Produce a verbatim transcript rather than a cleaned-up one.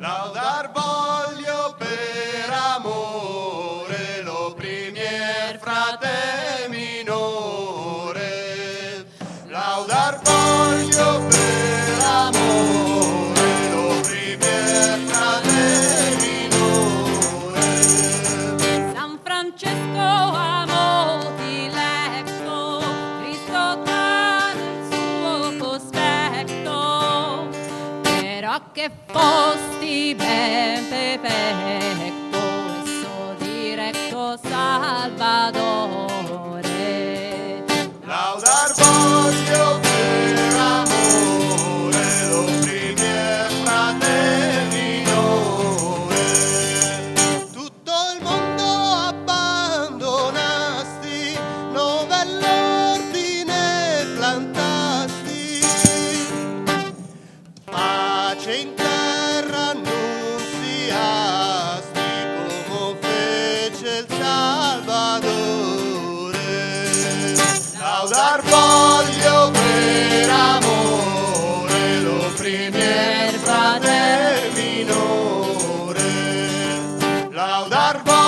Laudar voglio per amore l'opprimier frate minore. Laudar voglio per amore l'opprimier frate minore. San Francesco a molti letto, Cristo dà nel suo cospetto, però che fosti ben perfetto, esso diretto Salvadore. Laudar voglio per amore l'opprimier frate minore. Tutto il mondo abbandonasti, novell'ordine plantasti. Pace in terra annunziasti, come fece il Salvadore. Laudar voglio per amore l'opprimier frate minore. Laudar voglio